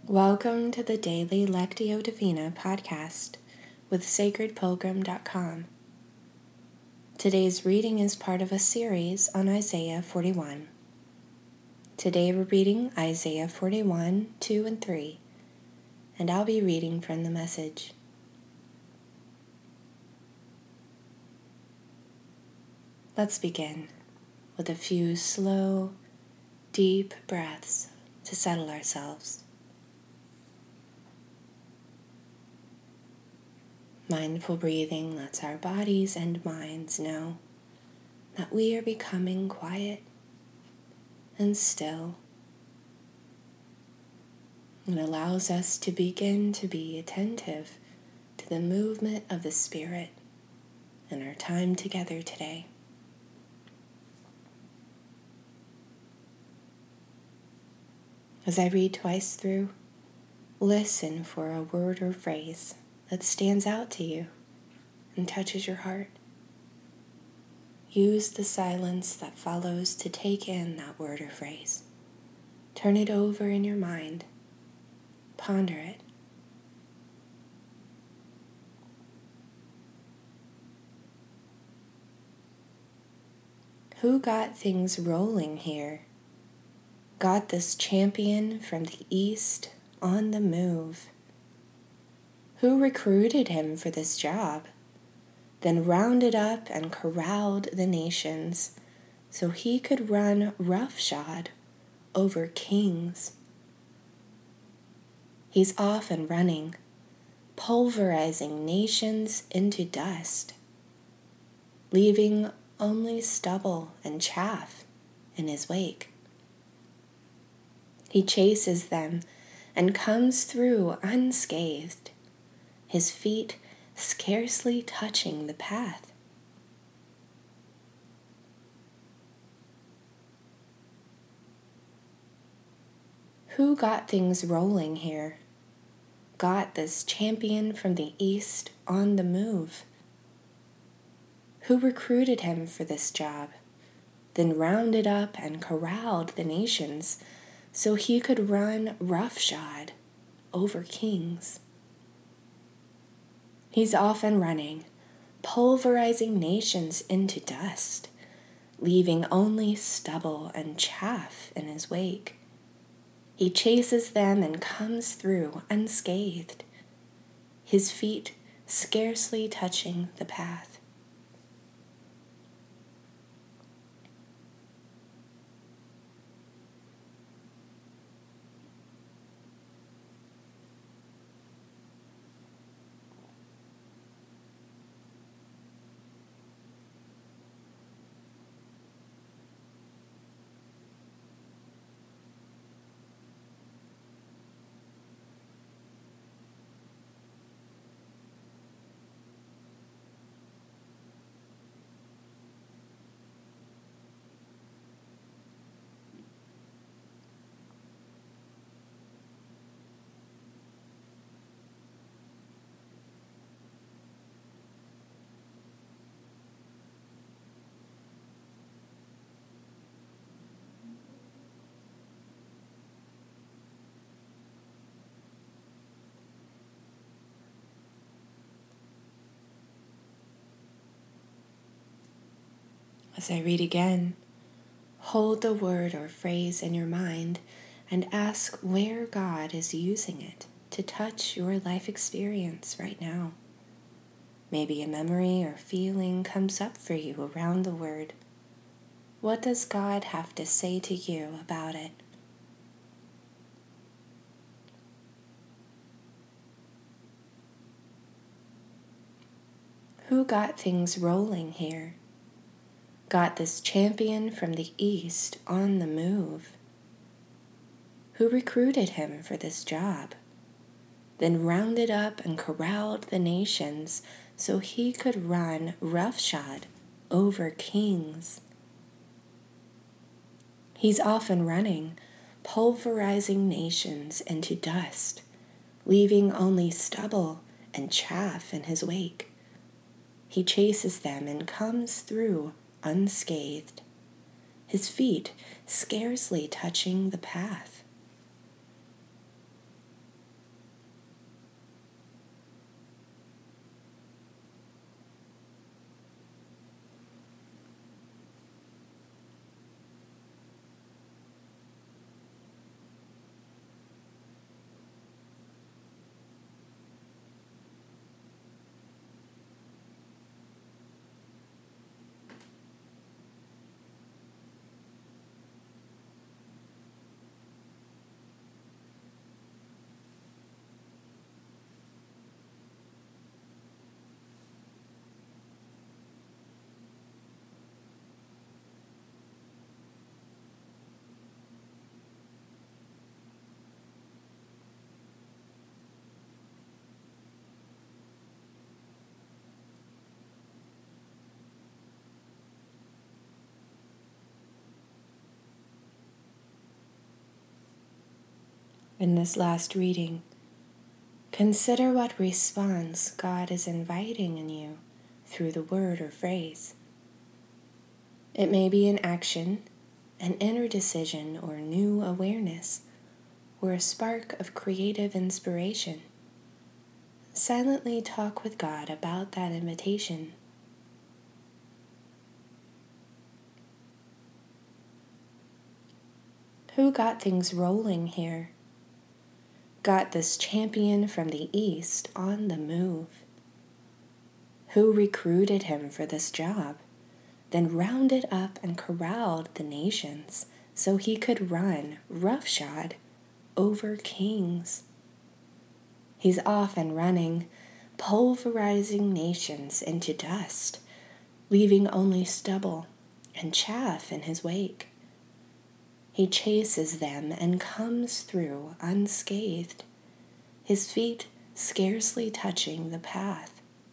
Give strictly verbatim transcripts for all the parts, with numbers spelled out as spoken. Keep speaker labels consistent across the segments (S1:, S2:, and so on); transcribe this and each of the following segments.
S1: Welcome to the Daily Lectio Divina podcast with sacred pilgrim dot com. Today's reading is part of a series on Isaiah forty-one. Today we're reading Isaiah forty-one, two and three, and I'll be reading from the Message. Let's begin with a few slow, deep breaths to settle ourselves. Mindful breathing lets our bodies and minds know that we are becoming quiet and still. It allows us to begin to be attentive to the movement of the Spirit in our time together today. As I read twice through, listen for a word or phrase that stands out to you and touches your heart. Use the silence that follows to take in that word or phrase. Turn it over in your mind. Ponder it. Who got things rolling here? Got this champion from the East on the move? Who recruited him for this job, then rounded up and corralled the nations so he could run roughshod over kings? He's off and running, pulverizing nations into dust, leaving only stubble and chaff in his wake. He chases them and comes through unscathed, his feet scarcely touching the path. Who got things rolling here? Got this champion from the East on the move? Who recruited him for this job, then rounded up and corralled the nations so he could run roughshod over kings? He's off and running, pulverizing nations into dust, leaving only stubble and chaff in his wake. He chases them and comes through unscathed, his feet scarcely touching the path. As I read again, hold the word or phrase in your mind and ask where God is using it to touch your life experience right now. Maybe a memory or feeling comes up for you around the word. What does God have to say to you about it? Who got things rolling here? Got this champion from the East on the move? Who recruited him for this job, then rounded up and corralled the nations so he could run roughshod over kings? He's off and running, pulverizing nations into dust, leaving only stubble and chaff in his wake. He chases them and comes through unscathed, his feet scarcely touching the path. In this last reading, consider what response God is inviting in you through the word or phrase. It may be an action, an inner decision or new awareness, or a spark of creative inspiration. Silently talk with God about that invitation. Who got things rolling here? Got this champion from the East on the move? Who recruited him for this job, then rounded up and corralled the nations so he could run roughshod over kings? He's off and running, pulverizing nations into dust, leaving only stubble and chaff in his wake. He chases them and comes through unscathed, his feet scarcely touching the path.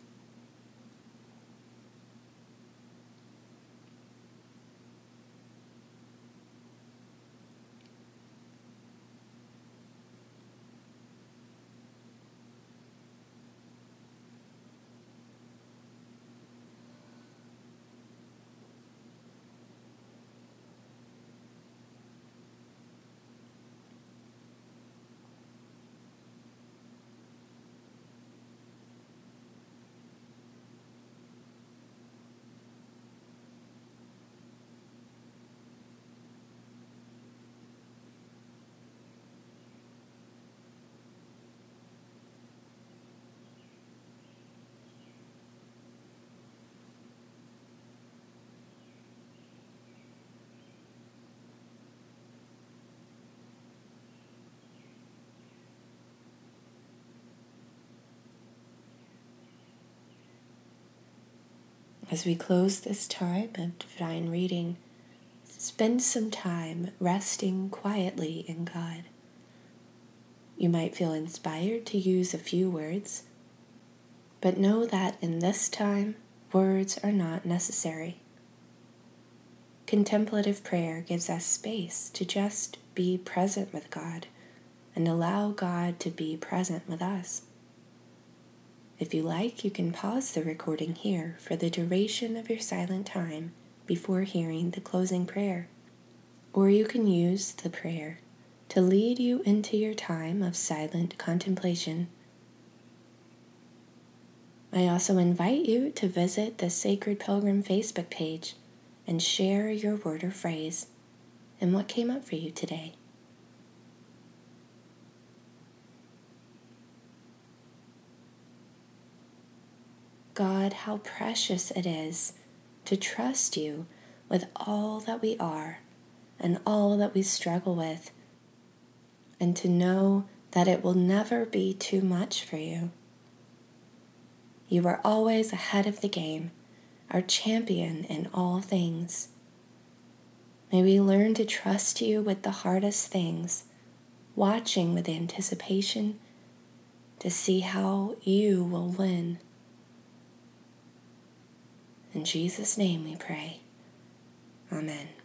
S1: As we close this time of divine reading, spend some time resting quietly in God. You might feel inspired to use a few words, but know that in this time, words are not necessary. Contemplative prayer gives us space to just be present with God and allow God to be present with us. If you like, you can pause the recording here for the duration of your silent time before hearing the closing prayer. Or you can use the prayer to lead you into your time of silent contemplation. I also invite you to visit the Sacred Pilgrim Facebook page and share your word or phrase and what came up for you today. God, how precious it is to trust you with all that we are and all that we struggle with, and to know that it will never be too much for you. You are always ahead of the game, our champion in all things. May we learn to trust you with the hardest things, watching with anticipation to see how you will win. In Jesus' name we pray. Amen.